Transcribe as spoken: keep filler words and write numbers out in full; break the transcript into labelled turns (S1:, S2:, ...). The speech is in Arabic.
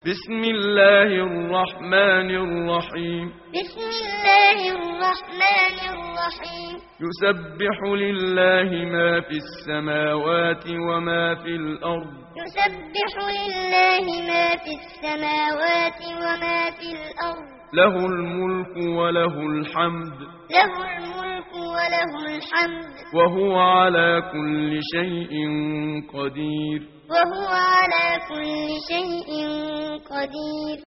S1: بسم الله الرحمن الرحيم
S2: بسم الله الرحمن الرحيم
S1: يسبح لله ما في السماوات وما في الأرض
S2: يسبح لله ما في السماوات وما في الأرض
S1: له الملك وله الحمد
S2: له الملك وله الحمد
S1: وهو على كل شيء قدير
S2: وهو على كل شيء قدير